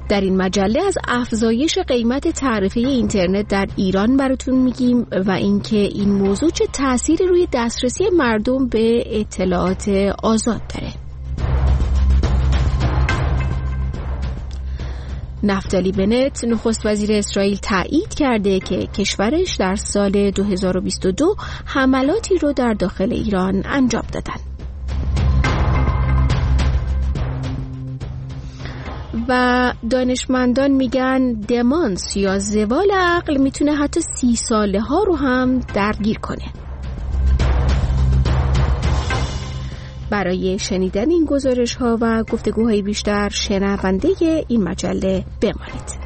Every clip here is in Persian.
در این مجله از افزایش قیمت تعرفه اینترنت در ایران براتون میگیم و اینکه این موضوع چه تأثیری روی دسترسی مردم به اطلاعات آزاد داره. نفتالی بنت نخست وزیر اسرائیل تایید کرده که کشورش در سال 2022 حملاتی رو در داخل ایران انجام دادن. و دانشمندان میگن دمانس یا زوال عقل میتونه حتی 30 ساله ها رو هم درگیر کنه. برای شنیدن این گزارش ها و گفتگوهای بیشتر شنونده این مجله بمانید.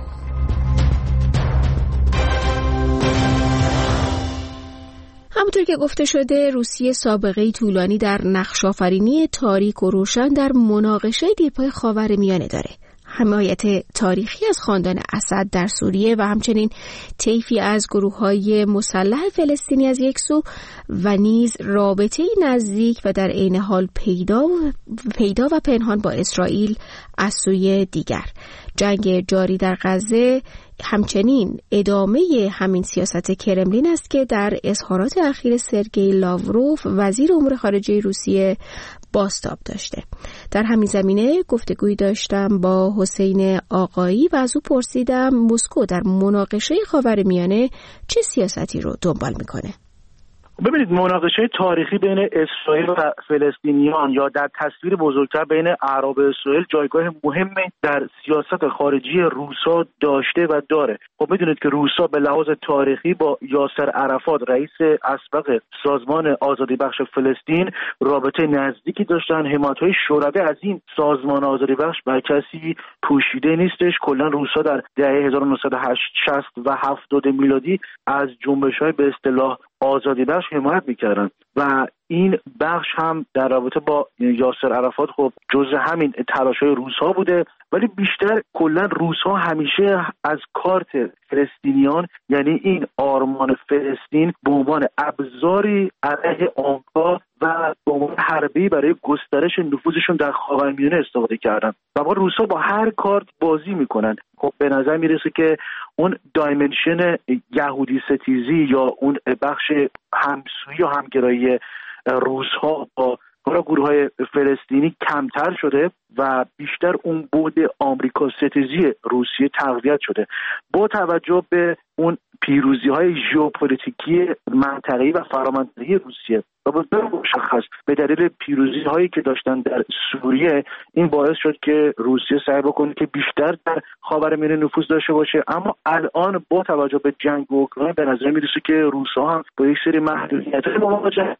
همونطور که گفته شده روسیه سابقه طولانی در نقش‌آفرینی تاریک و روشن در مناقشه دیرپای خاورمیانه داره. حمایت تاریخی از خاندان اسد در سوریه و همچنین طیفی از گروه‌های مسلح فلسطینی از یک سو و نیز رابطه‌ای نزدیک و در عین حال پیدا و پنهان با اسرائیل از سوی دیگر. جنگ جاری در غزه همچنین ادامه همین سیاست کرملین است که در اظهارات اخیر سرگئی لاوروف وزیر امور خارجه روسیه بازتاب داشته. در همین زمینه گفتگویی داشتم با حسین آقایی و از او پرسیدم مسکو در مناقشه خاورمیانه چه سیاستی رو دنبال میکنه. ببینید، مناقشه تاریخی بین اسرائیل و فلسطینیان یا در تصویر بزرگتر بین اعراب اسرائیل جایگاه مهمی در سیاست خارجی روسا داشته و داره. خب میدونید که روسا به لحاظ تاریخی با یاسر عرفات رئیس اسبق سازمان آزادی بخش فلسطین رابطه نزدیکی داشتن. حمایت‌های شوروی از این سازمان آزادی بخش بر کسی پوشیده نیستش. کلا روسا در دهه 1960 و 70 میلادی از جنبش‌های به اصطلاح آزادی بخش حمایت میکردن و این بخش هم در رابطه با یاسر عرفات خب جزء همین تلاش‌های روس‌ها بوده، ولی بیشتر کلا روس‌ها همیشه از کارت فلسطینیان، یعنی این آرمان فلسطین، به عنوان ابزاری علیه آمریکا و به عنوان حربه‌ای برای گسترش نفوذشون در خاورمیانه استفاده کردن و با روس‌ها با هر کارت بازی میکنن. خب به نظر میرسه که اون دایمنشن یهودی ستیزی یا اون بخش همسویی و همگرایی روس‌ها با گروه‌های فلسطینی کمتر شده و بیشتر اون بعد آمریکا ستیزی روسیه تقویت شده. با توجه به اون پیروزی‌های ژئوپلیتیکی منطقه‌ای و فرامنطقه‌ای روسیه و به طور مشخص به دلیل پیروزی‌هایی که داشتن در سوریه، این باعث شد که روسیه سعی بکنه که بیشتر در خاورمیانه نفوذ داشته باشه. اما الان با توجه به جنگ اوکراین به نظر میرسه که روس‌ها هم با یک سری محدودیت‌های مواجه.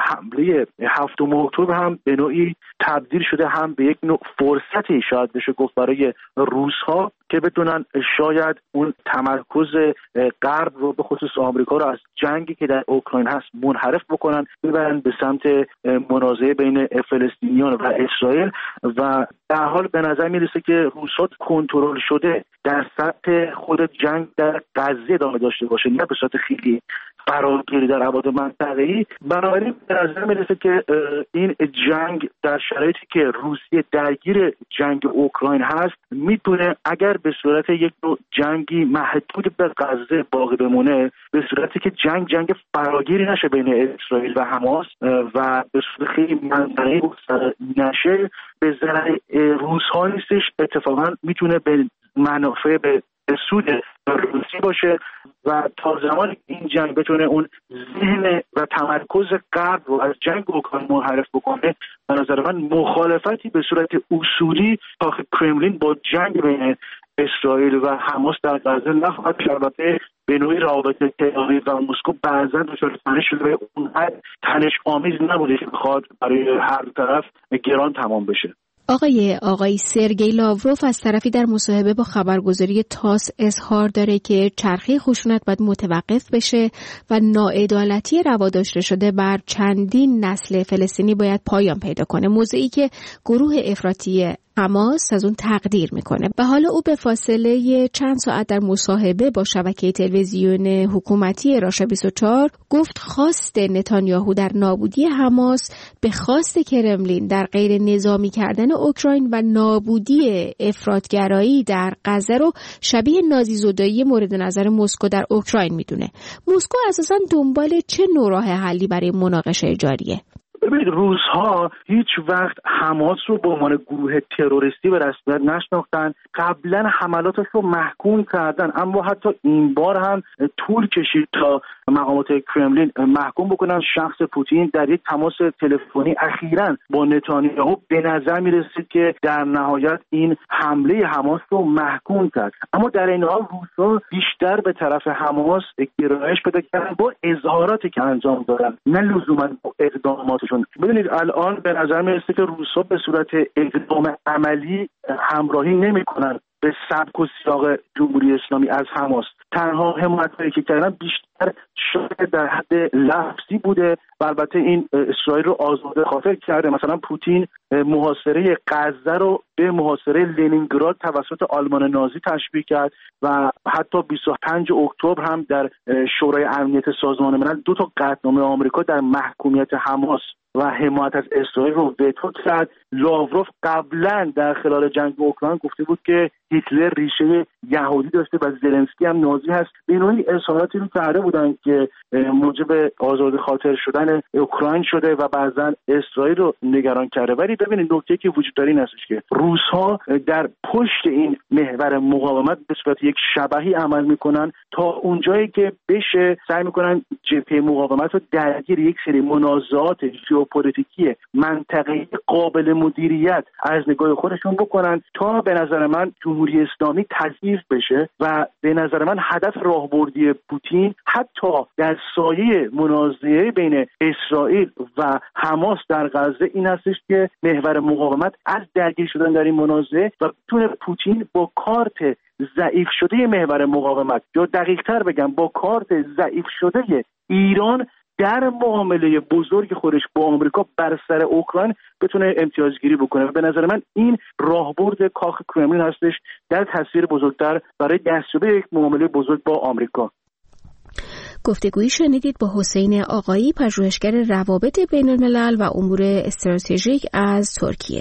حمله 7 اکتبر هم به نوعی تبدیل شده هم به یک نوع فرصتی شاید بشه گفت برای روس‌ها که بتونن شاید اون تمرکز غرب رو به خصوص آمریکا رو از جنگی که در اوکراین هست منحرف بکنن، ببرن به سمت منازعه بین فلسطینیان و اسرائیل و در حال به نظر میرسه که روس‌ها کنترل شده در سطح خود جنگ در غزه ادامه داشته باشه، نه به صورت خیلی فراگیری در ابعاد منطقه‌ای. بنابراین به نظر میرسه که این جنگ در شرایطی که روسیه درگیر جنگ اوکراین هست میتونه اگر به صورت یک نوع جنگی محدود به غزه باقی بمونه، به صورتی که جنگ فراگیری نشه بین اسرائیل و حماس و به صورت خیلی منطقه‌ای نشه، به ضرر روس‌ها نیستش. اتفاقا میتونه به منافع به سود روسی باشه و تا زمانی این جنگ بتونه اون ذهن و تمرکز غرب رو از جنگ اوکراین منحرف بکنه، به نظر من مخالفتی به صورت اصولی تا کرملین با جنگ بین اسرائیل و حماس در غزه نخواهد شد. البته به نوعی روابط تهران و مسکو بعضا دچار تنش شده، اونقدر تنش آمیز نبوده که بخواد برای هر طرف گران تمام بشه. آقای سرگئی لاوروف از طرفی در مصاحبه با خبرگزاری تاس اظهار داره که چرخه خشونت باید متوقف بشه و ناعدالتی روا داشته شده بر چندین نسل فلسطینی باید پایان پیدا کنه. موضوعی که گروه افراطی حماس از اون تقدیر میکنه و حالا او به فاصله چند ساعت در مصاحبه با شبکه تلویزیون حکومتی راشه 24 گفت خواست نتانیاهو در نابودی حماس به خواست کرملین در غیر نظامی کردن اوکراین و نابودی افراطگرایی در غزه رو شبیه نازیزدایی مورد نظر مسکو در اوکراین میدونه. مسکو اساساً دنبال چه نوع راه حلی برای مناقشه جاریه؟ ببینید، روزها هیچ وقت حماس رو به عنوان گروه تروریستی به رسمیت نشناختن. قبلا حملاتش رو محکوم کردن، اما حتی این بار هم طول کشید تا مقامات کرملین محکوم بکنن شخص پوتین. در یک تماس تلفنی اخیراً با نتانیاهو به نظر می رسید که در نهایت این حمله حماس رو محکوم کرد، اما در این حال روزها بیشتر به طرف حماس گرایش پیدا کردن با اظهاراتی که انجام دادن، نه لزوما با اقداماتشون. ببینید الان به نظر می رسید که روس‌ها به صورت اقدام عملی همراهی نمی‌کنن به سبک و سیاق جمهوری اسلامی از حماس. تنها حمایت‌هایی که کردن بیشتر شاید در حد لفظی بوده و البته این اسرائیل رو آزاده خاطر کرده. مثلا پوتین محاصره غزه رو به محاصره لنینگراد توسط آلمان نازی تشبیه کرد و حتی 25 اکتبر هم در شورای امنیت سازمان ملل 2 قطعنامه آمریکا در محکومیت حماس و حمایت از اسرائیل رو وتو کرد. لاوروف قبلا در خلال جنگ اوکراین گفته بود که هیتلر ریشه یهودی داشته و زلنسکی هم نازی هست. به نوعی اظهاراتی رو کرده بودن که موجب آزاده خاطر شدن اوکراین شده و بعضا اسرائیل رو نگران کرده. ولی ببینید نکته‌ای که وجود داره این هستش که روس‌ها در پشت این محور مقاومت به صورت یک شبحی عمل میکنن تا اونجایی که بشه سعی میکنن جبهه مقاومت رو درگیر یک سری منازعات ژئوپلیتیکی منطقه‌ای قابل مدیریت از نگاه خودشون بکنن تا به نظر من جمهوری اسلامی تضعیف بشه و به نظر من هدف راهبردی پوتین حتی در سایه منازعه بین اسرائیل و حماس در غزه این هستش که محور مقاومت از درگیر شدن در این منازعه و بتونه پوتین با کارت ضعیف شده محور مقاومت یا دقیق‌تر بگم با کارت ضعیف شده ایران در معامله بزرگ خودش با آمریکا بر سر اوکراین بتونه امتیازگیری بکنه و به نظر من این راهبرد کاخ کرملین هستش در تاثیر بزرگتر برای دستیابی یک معامله بزرگ با آمریکا. گفتگویی شنیدید با حسین آقایی، پژوهشگر روابط بین الملل و امور استراتژیک از ترکیه.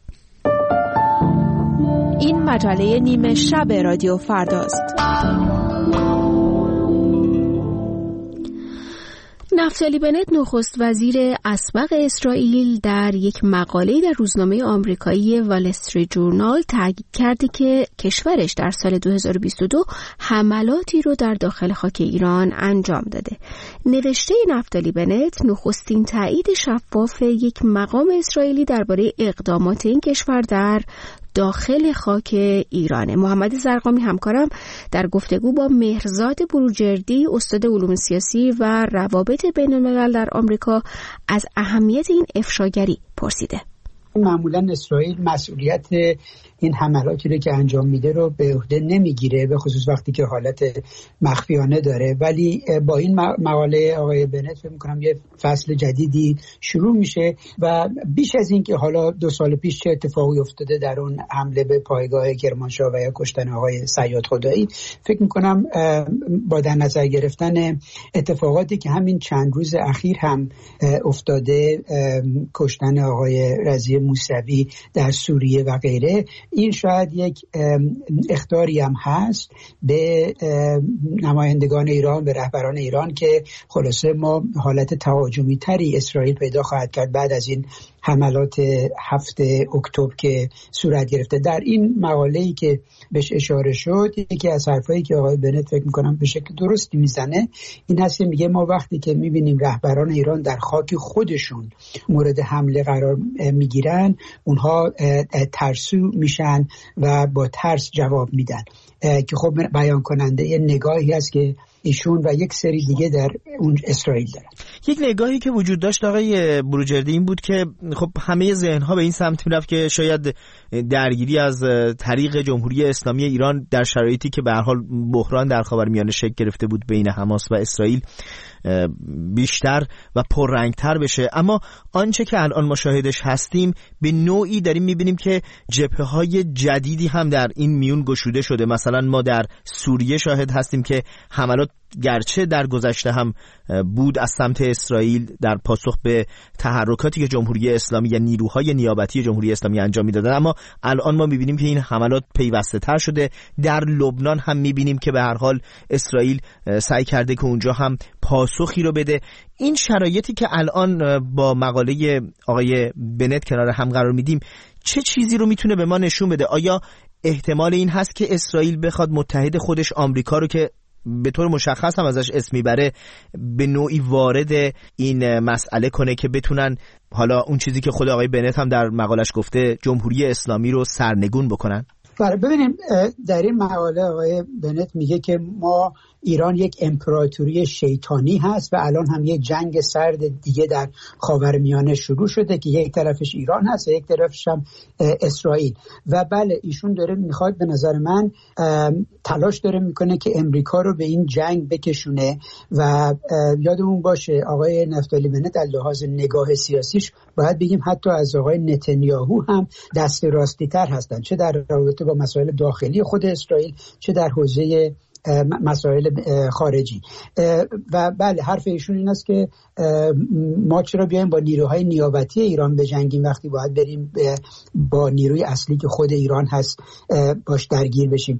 این مجله نیمه شب رادیو فرداست. نفتالی بنت نخست وزیر اسبق اسرائیل در یک مقاله در روزنامه آمریکایی وال استریت جورنال تاکید کرده که کشورش در سال 2022 حملاتی رو در داخل خاک ایران انجام داده. نوشته نفتالی بنت نخستین تایید شفاف یک مقام اسرائیلی درباره اقدامات این کشور در داخل خاک ایرانه. محمد زرقامی همکارم در گفتگو با مهرزاد بروجردی، استاد علوم سیاسی و روابط بین الملل در آمریکا، از اهمیت این افشاگری پرسیده. معمولا اسرائیل مسئولیت این حملاتی رو که انجام میده رو به عهده نمیگیره، به خصوص وقتی که حالت مخفیانه داره، ولی با این مقاله آقای بنت فکر می‌کنم یه فصل جدیدی شروع میشه و بیش از این که حالا 2 سال پیش چه اتفاقی افتاده در اون حمله به پایگاه کرمانشاه و کشتن آقای صیاد خدایی، فکر می‌کنم با در نظر گرفتن اتفاقاتی که همین چند روز اخیر هم افتاده، کشتن آقای رضی موسوی در سوریه و غیره، این شاید یک اخطاری هم هست به نمایندگان ایران، به رهبران ایران که خلاصه ما حالت تهاجمی تری اسرائیل پیدا خواهد کرد بعد از این حملات 7 اکتبر که صورت گرفته. در این مقاله‌ای که بهش اشاره شد، یکی از حرفایی که آقای بنت فکر می‌کنم به شکل درستی میزنه این هست که میگه ما وقتی که می‌بینیم رهبران ایران در خاک خودشون مورد حمله قرار میگیرن، اونها ترسو میشن و با ترس جواب میدن، که خب بیان کننده یه نگاهی هست که ایشون و یک سری دیگه در اون اسرائیل دارن. یک نگاهی که وجود داشت آقای بروجردی این بود که خب همه ذهن‌ها به این سمت میرفت که شاید درگیری از طریق جمهوری اسلامی ایران در شرایطی که به هر حال بحران در خاورمیانه شکل گرفته بود بین حماس و اسرائیل بیشتر و پررنگتر بشه. اما آنچه که الان مشاهدش هستیم به نوعی داریم میبینیم که جبهه‌های جدیدی هم در این میون گشوده شده. مثلا ما در سوریه شاهد هستیم که حملات گرچه در گذشته هم بود از سمت اسرائیل در پاسخ به تحرکاتی که جمهوری اسلامی یا نیروهای نیابتی جمهوری اسلامی انجام میدادن، اما الان ما میبینیم که این حملات پیوسته تر شده. در لبنان هم میبینیم که به هر حال اسرائیل سعی کرده که اونجا هم پاسخی رو بده. این شرایطی که الان با مقاله آقای بنت کنار هم قرار میدیم چه چیزی رو میتونه به ما نشون بده؟ آیا احتمال این هست که اسرائیل بخواد متحد خودش آمریکا رو که به طور مشخص هم ازش اسم میبره به نوعی وارد این مسئله کنه که بتونن حالا اون چیزی که خود آقای بنت هم در مقالش گفته جمهوری اسلامی رو سرنگون بکنن؟ ببینیم در این مقاله آقای بنت میگه که ایران یک امپراتوری شیطانی هست و الان هم یک جنگ سرد دیگه در خاورمیانه شروع شده که یک طرفش ایران هست و یک طرفش هم اسرائیل. و بله ایشون داره میخواد، به نظر من تلاش داره میکنه که امریکا رو به این جنگ بکشونه و یادمون باشه آقای نفتالی بنت در لحاظ نگاه سیاسیش باید بگیم حتی از آقای نتانیاهو هم دست راستی تر هستن، چه در رابطه با مسائل داخلی خود اسرائیل چه در حوزه مسائل خارجی. و بله حرف ایشون این است که ما چرا بیایم با نیروهای نیابتی ایران بجنگیم وقتی باید بریم با نیروی اصلی که خود ایران هست باش درگیر بشیم.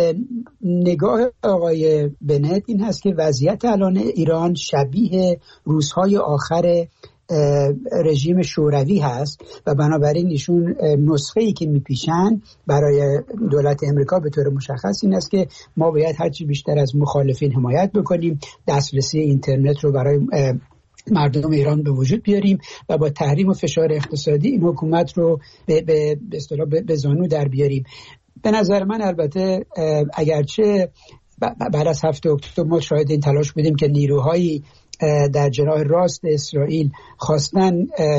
نگاه آقای بنت این هست که وضعیت الان ایران شبیه روزهای آخر رژیم شوروی هست و بنابراین ایشون نسخه‌ای که میپیشن برای دولت امریکا به طور مشخص این است که ما باید هرچی بیشتر از مخالفین حمایت بکنیم، دسترسی اینترنت رو برای مردم ایران به وجود بیاریم و با تحریم و فشار اقتصادی این حکومت رو به اصطلاح به زانو در بیاریم. به نظر من البته اگرچه بعد از 7 اکتبر ما شاهد این تلاش بودیم که نیروهایی در جناح راست اسرائیل خواستن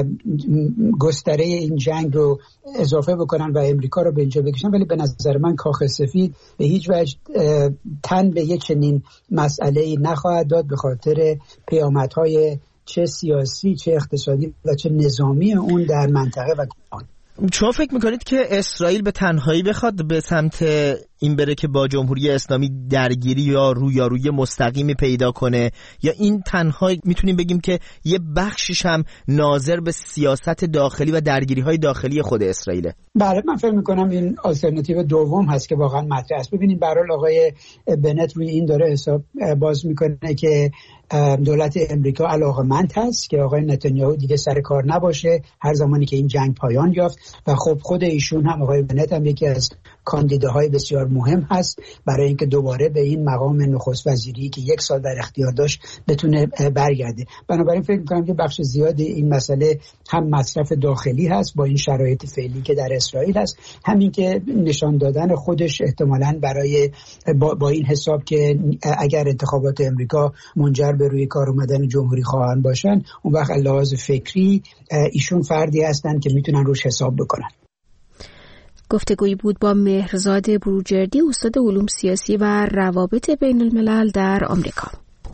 گستره این جنگ رو اضافه بکنن و امریکا رو به اینجا بکشن، ولی به نظر من کاخ سفید به هیچ وجه تن به یک چنین مسئله‌ای نخواهد داد به خاطر پیامدهای چه سیاسی چه اقتصادی و چه نظامی اون در منطقه و جهان. شما فکر میکنید که اسرائیل به تنهایی بخواد به سمت این بره که با جمهوری اسلامی درگیری یا رویارویی مستقیمی پیدا کنه، یا این تنها میتونیم بگیم که یه بخشش هم ناظر به سیاست داخلی و درگیری‌های داخلی خود اسرائیله؟ بله من فکر میکنم این آلترناتیو دوم هست که واقعا مطرح است. ببینید به هر حال آقای بنت روی این داره حساب باز میکنه که دولت امریکا علاقه‌مند هست که آقای نتانیاهو دیگه سر کار نباشه هر زمانی که این جنگ پایان یافت و خب خود ایشون هم آقای بنت هم یکی از کاندیداهای بسیار مهم هست برای اینکه دوباره به این مقام نخست وزیری که 1 سال در اختیار داشت بتونه برگرده. بنابراین فکر می‌کنم که بخش زیادی این مسئله هم مصرف داخلی هست با این شرایط فعلی که در اسرائیل هست، همین که نشان دادن خودش احتمالاً برای با این حساب که اگر انتخابات امریکا منجر به روی کار اومدن جمهوری خواهان باشن اون وقت لحاظ فکری ایشون فردی هستن که میتونن روش حساب بکنن. گفتگویی بود با مهرزاد بروجردی، استاد علوم سیاسی و روابط بین الملل در آمریکا.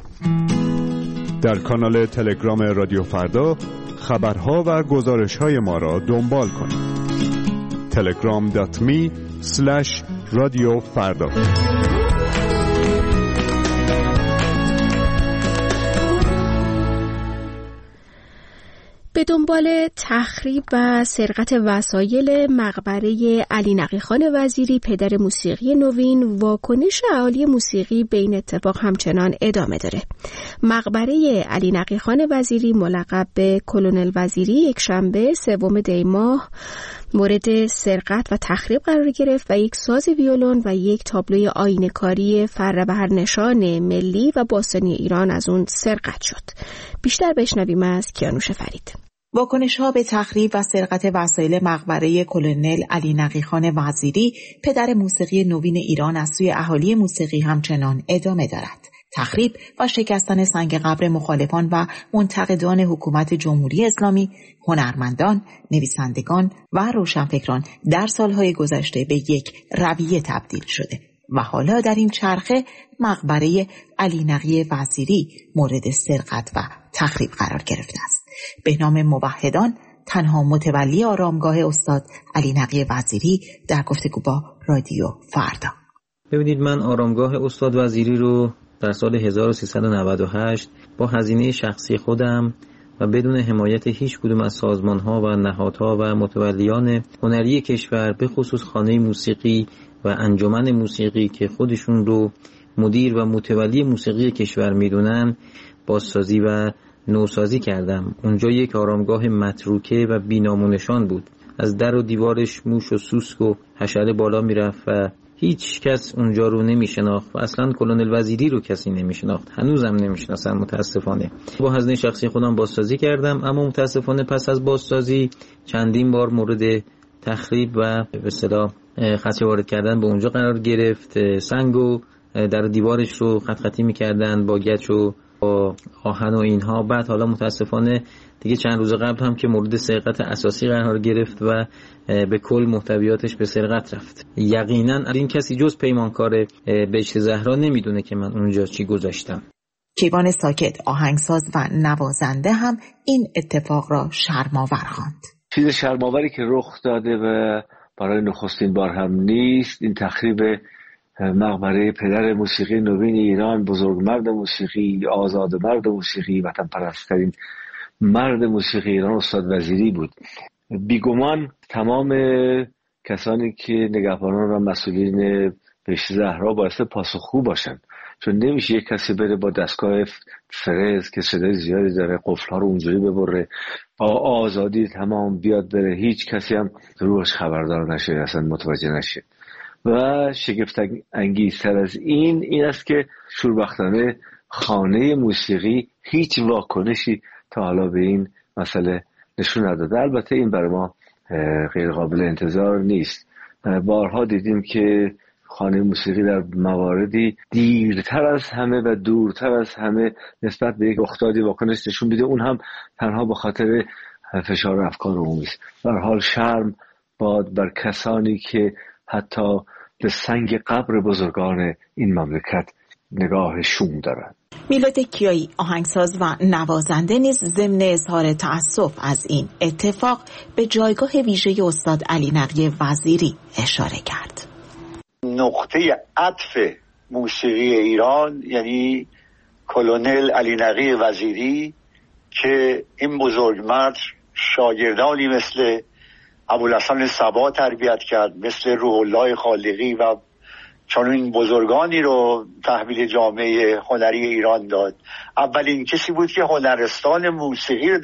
در کانال تلگرام رادیو فردا خبرها و گزارش‌های ما را دنبال کنید. telegram.me/رادیو فردا. به دنبال تخریب و سرقت وسایل مقبره علی نقیخان وزیری پدر موسیقی نوین، واکنش اهالی موسیقی به این اتفاق همچنان ادامه داره. مقبره علی نقیخان وزیری ملقب به کلونل وزیری یکشنبه 3 دی ماه مورد سرقت و تخریب قرار گرفت و یک ساز ویولون و یک تابلوی آینه‌کاری فربهرنشان ملی و باستانی ایران از اون سرقت شد. بیشتر بشنویم از کیانوش فرید. واکنش‌ها به تخریب و سرقت وسایل مقبره کلونل علی نقیخان وزیری پدر موسیقی نوین ایران از سوی اهالی موسیقی همچنان ادامه دارد. تخریب و شکستن سنگ قبر مخالفان و منتقدان حکومت جمهوری اسلامی، هنرمندان، نویسندگان و روشنفکران در سالهای گذشته به یک رویه تبدیل شده. و حالا در این چرخه مقبره علی نقی وزیری مورد سرقت و تخریب قرار گرفته است. به نام موحدان تنها متولی آرامگاه استاد علی نقی وزیری در گفتگو با رادیو فردا. ببینید، من آرامگاه استاد وزیری رو در سال 1398 با هزینه شخصی خودم و بدون حمایت هیچ کدوم از سازمان‌ها و نهادها و متولیان هنری کشور، به خصوص خانه موسیقی و انجمن موسیقی که خودشون رو مدیر و متولی موسیقی کشور میدونن، بازسازی و نوسازی کردم. اونجا یک آرامگاه متروکه و بی‌نام بود. از در و دیوارش موش و سوسک و حشره بالا میرفت و هیچ کس اونجا رو نمیشناخت و اصلا کلونل وزیری رو کسی نمیشناخت. هنوزم نمیشناسن متاسفانه. با هزینه شخصی خودم بازسازی کردم، اما متاسفانه پس از بازسازی چندین بار مورد تخریب و به اصطلاح خدشه وارد کردن به اونجا قرار گرفت. سنگ و در دیوارش رو خط خطی میکردن با گچ و با آهن و اینها. بعد حالا متاسفانه دیگه چند روز قبل هم که مورد سرقت اساسی قرار گرفت و به کل محتویاتش به سرقت رفت. یقینا این کسی جز پیمانکار بهشت زهرا نمیدونه که من اونجا چی گذاشتم. کیوان ساکت، آهنگساز و نوازنده، هم این اتفاق را شرم‌آور خواند. چیز شرم‌آوری که رخ داده و برای نخستین بار هم نیست، این تخریب مقبره پدر موسیقی نوین ایران، بزرگمرد موسیقی، آزادمرد موسیقی، وطن پرست‌ترین مرد موسیقی ایران استاد وزیری بود. بیگمان تمام کسانی که نگهبانان و مسئولین بهشت زهرا باعث پاسخگو باشن، چون نمیشه یک کسی بره با دستگاه فرز که صدای زیادی داره قفل‌ها رو اونجوری ببره با آزادی تمام بیاد بره، هیچ کسی هم روش خبردار نشه، اصلا متوجه نشه. و شگفت انگیزتر از این است که شوربختانه خانه موسیقی هیچ واکنشی تا حالا به این مسئله نشون نداده. البته این برای ما غیر قابل انتظار نیست. بارها دیدیم که خانه موسیقی در مواردی دیرتر از همه و دورتر از همه نسبت به یک رخدادی واکنش نشون میده، اون هم تنها به خاطر فشار افکار عمومی است. به هر حال شرم باد بر کسانی که حتی به سنگ قبر بزرگان این مملکت نگاه شوم دارند. میلاد کیایی، آهنگساز و نوازنده، نیز ضمن اظهار تأسف از این اتفاق به جایگاه ویژه استاد علی نقی وزیری اشاره کرد. نقطه عطف موسیقی ایران یعنی کلونل علی نقی وزیری که این بزرگمرد شاگردانی مثل ابوالحسن صبا تربیت کرد، مثل روح الله خالقی و چون این بزرگانی رو تحویل جامعه هنری ایران داد. اولین کسی بود که هنرستان موسیقی رو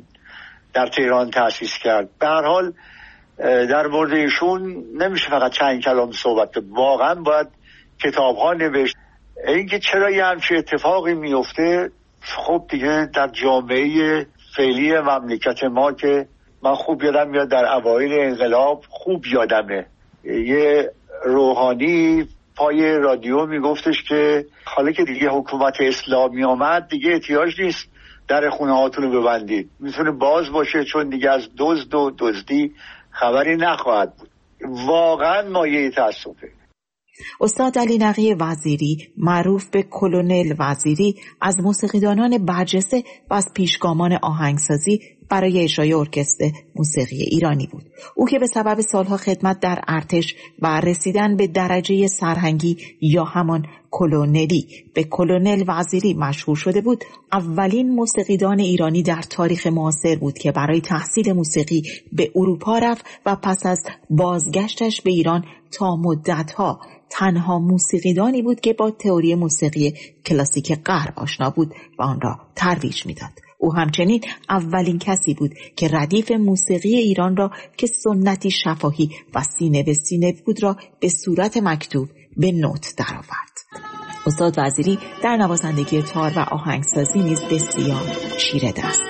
در تهران تأسیس کرد. به هر حال در مورد ایشون نمیشه فقط چند کلام صحبت، واقعا باید کتاب‌ها نوشت. اینکه چرا یه همچین اتفاقی میفته، خب دیگه در جامعه فعلی مملکت ما که من خوب یادم میاد در اوایل انقلاب، خوب یادمه یه روحانی پای رادیو میگفتش که حالا که دیگه حکومت اسلامی آمد دیگه احتیاج نیست در خونه هاتون رو ببندید، میتونه باز باشه چون دیگه از دزد و دزدی خبری نخواهد بود. واقعا مایه تأسفه. استاد علی نقی وزیری، معروف به کلونل وزیری، از موسیقیدانان برجسته و از پیشگامان آهنگسازی برای اجرای ارکستر موسیقی ایرانی بود. او که به سبب سالها خدمت در ارتش و رسیدن به درجه سرهنگی یا همان کلونلی به کلونل وزیری مشهور شده بود، اولین موسیقیدان ایرانی در تاریخ معاصر بود که برای تحصیل موسیقی به اروپا رفت و پس از بازگشتش به ایران تا مدتها تنها موسیقیدانی بود که با تئوری موسیقی کلاسیک غرب آشنا بود و آن را ترویج میداد. او همچنین اولین کسی بود که ردیف موسیقی ایران را که سنتی شفاهی و سینه به سینه بود را به صورت مکتوب به نوت درآورد. استاد وزیری در نوازندگی تار و آهنگسازی نیز بسیار چیره دست.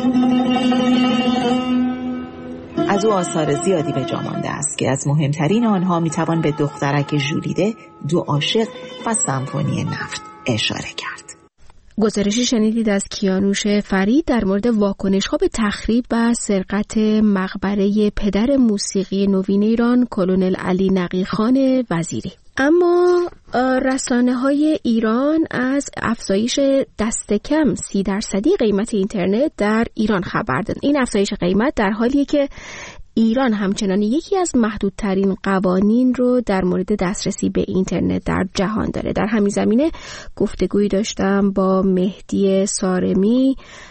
از او آثار زیادی به جا مانده است که از مهمترین آنها میتوان به دخترک ژولیده، دو عاشق و سمفونی نفت اشاره کرد. گزارشی شنیدید از کیانوش فرید در مورد واکنش‌ها به تخریب و سرقت مقبره پدر موسیقی نوین ایران کلونل علی نقی خان وزیری. اما رسانه‌های ایران از افزایش دست کم 30% قیمت اینترنت در ایران خبر دادند. این افزایش قیمت در حالیه که ایران همچنان یکی از محدودترین قوانین رو در مورد دسترسی به اینترنت در جهان داره. در همین زمینه گفتگویی داشتم با مهدی سارمی،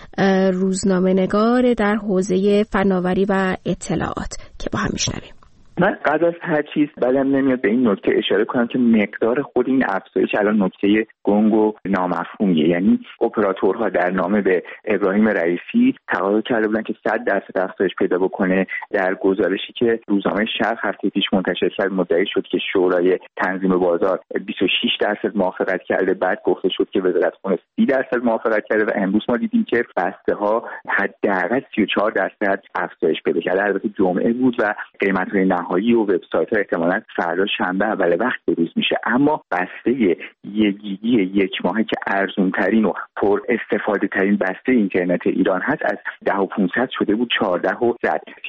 روزنامه‌نگار در حوزه فناوری و اطلاعات که با هم میشنویم. من قبل از هر چیز بدم نمیاد به این نکته اشاره کنم که مقدار خود این افزایش الان نکته گنگ و نامفهومیه. یعنی اپراتورها در نامه به ابراهیم رئیسی تقاضا کرده بودن که 100% افزایش پیدا بکنه. در گزارشی که روزنامه شرق هفته پیش منتشر کرد مدعی شد که شورای تنظیم بازار 26% موافقت کرده، بعد گفته شد که وزارت خونه 30% موافقت کرده و امروز ما دیدیم که بسته ها حداقل 34% افزایش پیدا کرده. البته جمعه بود و قیمت‌های نهایی و وبسایت‌ها احتمالاً فردا شنبه اول وقت بروز میشه، اما بسته 1 گیگی یک ماهه که ارزان‌ترین و پر استفاده ترین بسته اینترنت ایران هست از 10,500 شده بود 14 و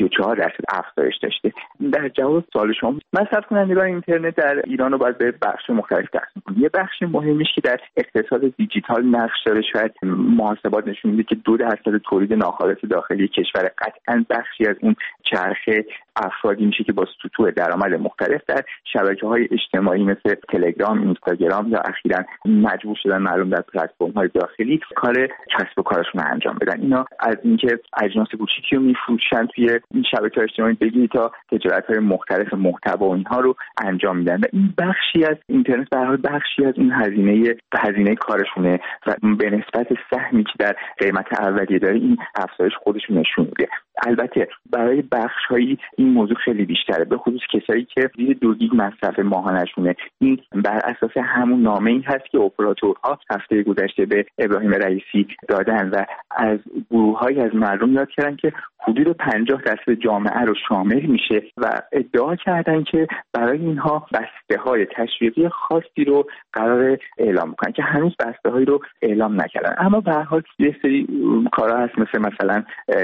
34% افزایش داشته. در جواب سوال شما، مصرف کنندگان اینترنت در ایران رو باید به بخش مختلف تقسیم کنیم. یه بخش مهمیش که در اقتصاد دیجیتال نقش داره، شاید محاسبات نشون میده که 2% تولید ناخالص داخلی کشور قطعاً بخشی از اون چرخه افرادی میشه که با سطوح درآمد مختلف در شبکه‌های اجتماعی مثل تلگرام، اینستاگرام یا اخیراً مجبور شدن معلوم در پلتفرم‌های داخلی کار کسب و کارشون رو انجام بدن. اینا از اینکه اجناس کوچیکی رو میفروشن توی این شبکه‌های اجتماعی بگیرید تا تجارت‌های مختلف محتوا و اینها رو انجام میدن و این بخشی از اینترنت به هر حال بخشی از این هزینه کارشونه و به نسبت سهمی که در قیمت اولیه داره این افزایش خودشون نشون میده. البته برای بخش‌های این موضوع خیلی بیشتره، به خصوص کسایی که زیر 2 گیگ مصرف ماهانه‌شونه. این بر اساس همون نامه‌ای هست که اپراتورها هفته گذشته به ابراهیم رئیسی دادن و از گروه‌هایی از مردم یاد کردن که حدود 50% جامعه رو شامل میشه و ادعا کردن که برای اینها بسته‌های تشویقی خاصی رو قرار اعلام کنن که هنوز بسته‌هایی رو اعلام نکردن. اما به هر حال یه سری کارا هست مثلا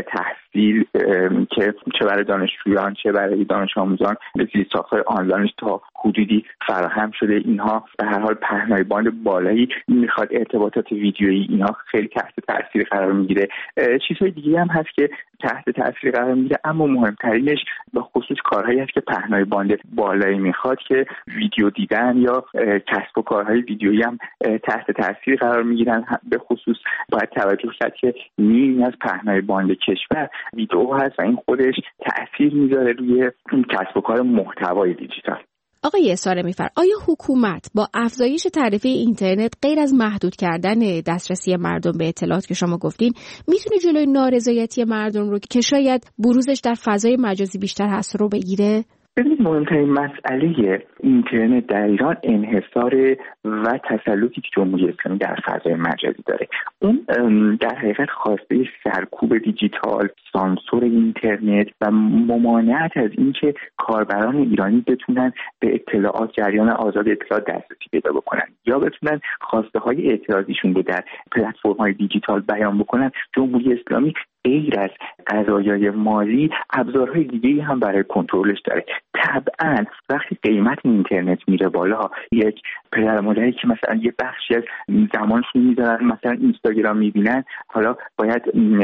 تحصیل که چه برای دانشجویان چه برای دانش آموزان زیرساخت‌های آنلاینش تا حدودی فراهم شده. اینها به هر حال پهنای باند بالایی میخواد، ارتباطات ویدیویی اینها خیلی تحت تاثیر قرار میگیره. چیزهای دیگه هم هست که تحت تاثیر قرار میگیره، اما مهمترینش به خصوص کارهایی هست که پهنای باند بالایی میخواد که ویدیو دیدن یا کسب و کارهای ویدیویی هم تحت تاثیر قرار میگیرن. به خصوص باید توجه کرد که نیمی از پهنای باند کشور ویدیو هست و این خودش تاثیر میذاره روی کسب و کار محتوای دیجیتال. آقای سارمی‌فر، آیا حکومت با افزایش تعرفه اینترنت غیر از محدود کردن دسترسی مردم به اطلاعات که شما گفتین میتونه جلوی نارضایتی مردم رو که شاید بروزش در فضای مجازی بیشتر هست رو بگیره؟ ببینید مهمترین مسئله اینترنت در ایران انحصار و تسلطی که جمهوری اسلامی در فضای مجازی داره. اون در حقیقت خواسته سرکوب دیجیتال، سانسور اینترنت و ممانعت از اینکه کاربران ایرانی بتونن به اطلاعات، جریان آزاد اطلاعات دسترسی پیدا بکنن یا بتونن خواسته های اعتراضیشون رو در پلتفرم‌های دیجیتال بیان بکنن. جمهوری اسلامی غیر از قضایای مالی ابزارهای دیگه‌ای هم برای کنترلش داره. طبعاً وقتی قیمت اینترنت میره بالا، یک پدر مادری که مثلا یه بخشی از زمانشون میذارن مثلا اینستاگرام میبینن، حالا باید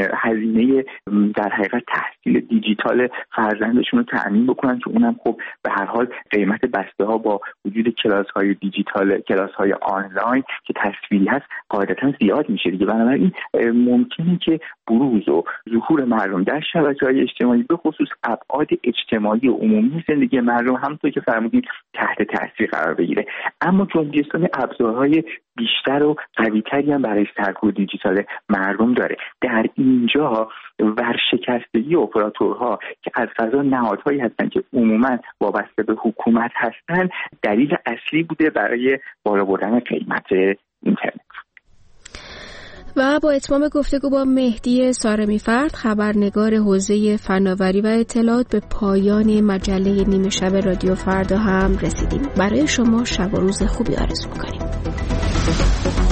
هزینه در حقیقت تحصیل دیجیتال فرزندشون رو تأمین بکنن که اونم خب به هر حال قیمت بسته ها با وجود کلاس‌های دیجیتال، کلاس‌های آنلاین که تصویری هست قاعدتاً زیاد میشه دیگه. بنابراین ممکنه که بروز و ظهور مردم در شبکه‌های اجتماعی به خصوص ابعاد اجتماعی و عمومی زندگی مردم همونطور که فرمودید تحت تاثیر قرار بگیره. اما جمهوری اسلامی ابزارهای بیشتر و قوی‌تری هم برای سرکوب دیجیتال مردم داره. در اینجا ورشکستگی اپراتورها که از قضا نهادهایی هستن که عموماً وابسته به حکومت هستن دلیل اصلی بوده برای بالا بردن قیمت اینترنت. و با اتمام گفتگو با مهدی سارمی‌فرد، خبرنگار حوزه فناوری و اطلاعات، به پایان مجله نیمه شب رادیو فردا هم رسیدیم. برای شما شب و روز خوبی آرزو می‌کنیم.